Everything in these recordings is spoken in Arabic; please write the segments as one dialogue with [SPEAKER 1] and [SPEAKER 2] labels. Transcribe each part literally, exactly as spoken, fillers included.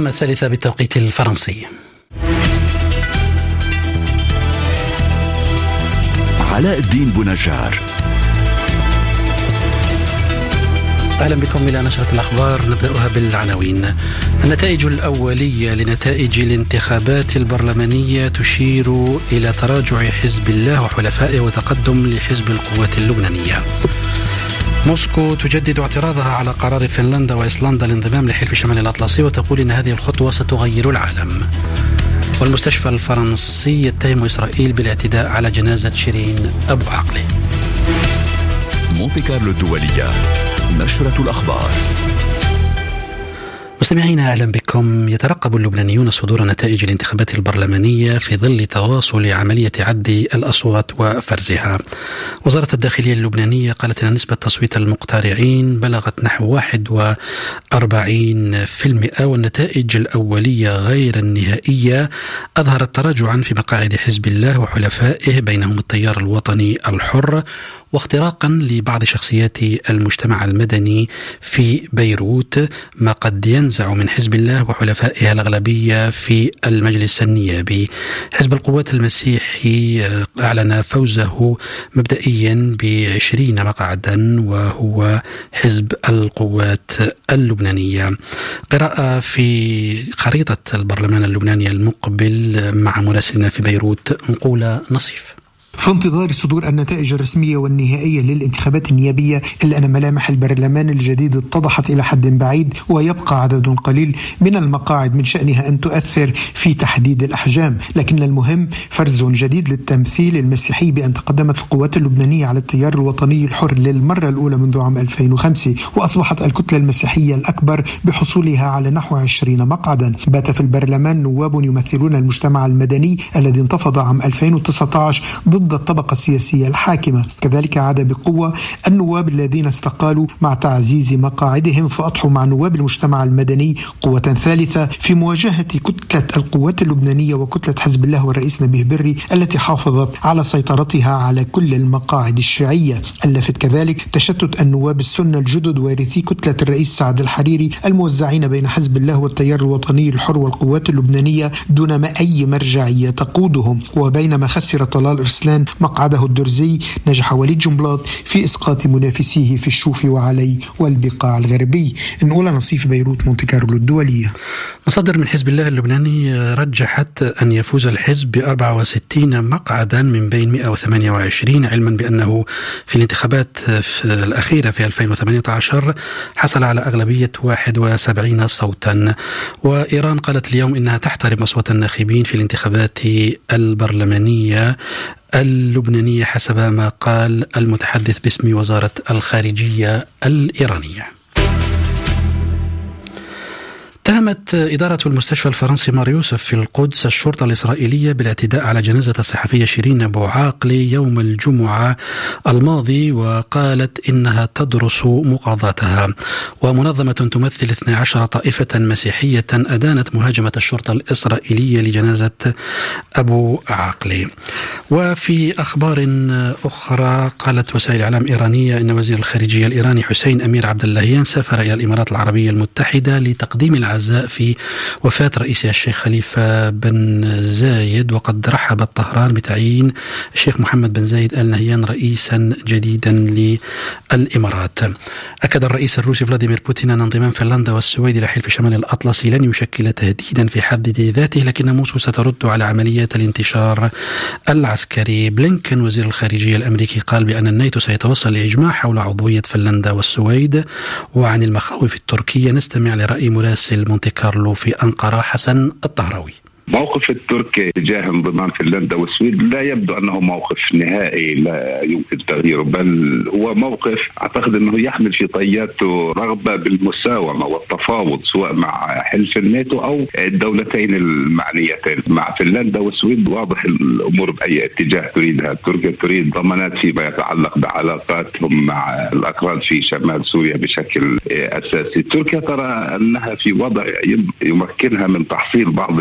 [SPEAKER 1] بكم الثالثة بالتوقيت الفرنسي.
[SPEAKER 2] علاء الدين بونجار.
[SPEAKER 1] أهلا بكم إلى نشرة الأخبار، نبدأها بالعناوين. النتائج الأولية لنتائج الانتخابات البرلمانية تشير إلى تراجع حزب الله وحلفائه وتقدم لحزب القوات اللبنانية. موسكو تجدد اعتراضها على قرار فنلندا وإيسلندا الانضمام لحلف شمال الأطلسي وتقول إن هذه الخطوة ستغير العالم. والمستشفى الفرنسي يتهم إسرائيل بالاعتداء على جنازة شيرين أبو عقلة.
[SPEAKER 2] مونتي كارلو الدولية، نشرة الأخبار.
[SPEAKER 1] مستمعينا أهلا بكم. يترقب اللبنانيون صدور نتائج الانتخابات البرلمانية في ظل تواصل عملية عد الأصوات وفرزها. وزارة الداخلية اللبنانية قالت أن نسبة تصويت المقترعين بلغت نحو واحد وأربعين بالمئة، والنتائج الأولية غير النهائية أظهرت تراجعا في مقاعد حزب الله وحلفائه بينهم التيار الوطني الحر، واختراقا لبعض شخصيات المجتمع المدني في بيروت، ما قد ينزع من حزب الله وحلفائه الأغلبية في المجلس النيابي. حزب القوات المسيحي أعلن فوزه مبدئيا بعشرين مقعدا وهو حزب القوات اللبنانية. قراءة في خريطة البرلمان اللبناني المقبل مع مراسلنا في بيروت نقول نصيف.
[SPEAKER 3] في انتظار صدور النتائج الرسمية والنهائية للانتخابات النيابية، إلا أن ملامح البرلمان الجديد اتضحت إلى حد بعيد، ويبقى عدد قليل من المقاعد من شأنها أن تؤثر في تحديد الأحجام. لكن المهم فرز جديد للتمثيل المسيحي بأن تقدمت القوات اللبنانية على التيار الوطني الحر للمرة الأولى منذ عام ألفين وخمسة، وأصبحت الكتلة المسيحية الأكبر بحصولها على نحو عشرين مقعدا. بات في البرلمان نواب يمثلون المجتمع المدني الذي انتفض عام ألفين وتسعة عشر ضد الطبقة السياسية الحاكمة. كذلك عاد بقوة النواب الذين استقالوا مع تعزيز مقاعدهم، فأضحوا مع نواب المجتمع المدني قوة ثالثة في مواجهة كتلة القوات اللبنانية وكتلة حزب الله والرئيس نبيه بري التي حافظت على سيطرتها على كل المقاعد الشيعية. ألفت كذلك تشتت النواب السنة الجدد وارثي كتلة الرئيس سعد الحريري الموزعين بين حزب الله والتيار الوطني الحر والقوات اللبنانية دون ما أي مرجعية تقودهم. وبينما خسر طلال إرسلان مقعده الدرزي، نجح وليد جنبلاط في إسقاط منافسيه في الشوفي وعلي والبقاع الغربي. نقول نصيف بيروت، مونتي كارلو الدولية.
[SPEAKER 1] مصادر من حزب الله اللبناني رجحت أن يفوز الحزب بأربعة وستين مقعدا من بين مئة وثمانية وعشرين، علما بأنه في الانتخابات الأخيرة في ألفين وثمانية عشر حصل على أغلبية واحد وسبعين صوتا. وإيران قالت اليوم إنها تحترم أصوات الناخبين في الانتخابات البرلمانية اللبنانية حسب ما قال المتحدث باسم وزارة الخارجية الإيرانية. اتهمت إدارة المستشفى الفرنسي مار يوسف في القدس الشرطة الإسرائيلية بالاعتداء على جنازة الصحفية شيرين أبو عقلة يوم الجمعة الماضي، وقالت إنها تدرس مقاضاتها. ومنظمة تمثل اثنتي عشرة طائفة مسيحية أدانت مهاجمة الشرطة الإسرائيلية لجنازة أبو عقلة. وفي أخبار أخرى قالت وسائل إعلام إيرانية إن وزير الخارجية الإيراني حسين أمير عبد اللهيان سافر إلى الإمارات العربية المتحدة لتقديم العزاء في وفاة رئيسها الشيخ خليفة بن زايد، وقد رحبت طهران بتعيين الشيخ محمد بن زايد آل نهيان رئيسا جديدا للإمارات. أكد الرئيس الروسي فلاديمير بوتين أن انضمام فنلندا والسويد إلى حلف شمال الأطلسي لن يشكل تهديدا في حد ذاته، لكن موسكو سترد على عمليات الانتشار العسكري. بلينكن وزير الخارجية الأمريكي قال بأن الناتو سيتوصل لإجماع حول عضوية فنلندا والسويد. وعن المخاوف التركية نستمع لرأي مراسل مونتي كارلو في أنقرة حسن الطهراوي.
[SPEAKER 4] موقف التركي تجاه انضمام فنلندا والسويد لا يبدو أنه موقف نهائي لا يمكن تغييره، بل هو موقف أعتقد أنه يحمل في طياته رغبة بالمساومة والتفاوض سواء مع حلف الناتو أو الدولتين المعنيتين. مع فنلندا والسويد واضح الأمور بأي اتجاه تريدها. تركيا تريد ضمانات فيما يتعلق بعلاقاتهم مع الأكراد في شمال سوريا بشكل أساسي. تركيا ترى أنها في وضع يمكنها من تحصيل بعض المكاسب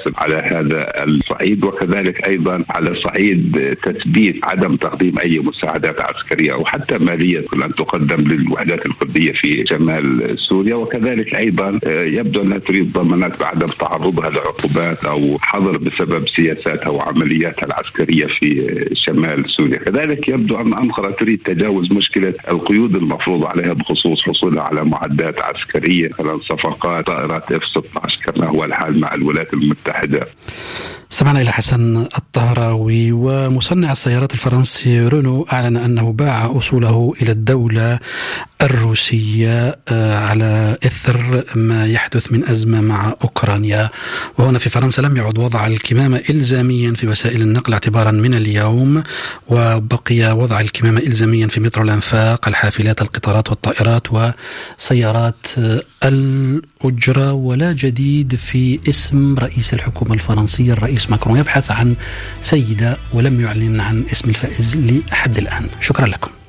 [SPEAKER 4] مناسب على هذا الصعيد، وكذلك أيضا على صعيد تثبيت عدم تقديم أي مساعدات عسكرية أو حتى مالية أن تقدم للوحدات الكردية في شمال سوريا. وكذلك أيضا يبدو أنها تريد ضمانات بعدم تعرضها لعقوبات أو حظر بسبب سياساتها وعملياتها العسكرية في شمال سوريا. كذلك يبدو أن أنقرة تريد تجاوز مشكلة القيود المفروض عليها بخصوص حصولها على معدات عسكرية، مثلا صفقات طائرات إف ستة عشر كما هو الحال مع الولايات المتحدة.
[SPEAKER 1] سمعنا إلى حسن الطهراوي. ومصنع السيارات الفرنسي رونو أعلن أنه باع أصوله إلى الدولة الروسية على إثر ما يحدث من أزمة مع أوكرانيا. وهنا في فرنسا لم يعد وضع الكمامة إلزاميا في وسائل النقل اعتبارا من اليوم، وبقي وضع الكمامة إلزاميا في مترو الأنفاق، الحافلات، القطارات والطائرات وسيارات الأجرة. ولا جديد في اسم رئيس الحكومة الفرنسية الرئيس ماكرون، يبحث عن سيدة ولم يعلن عن اسم الفائز لحد الآن. شكرا لكم.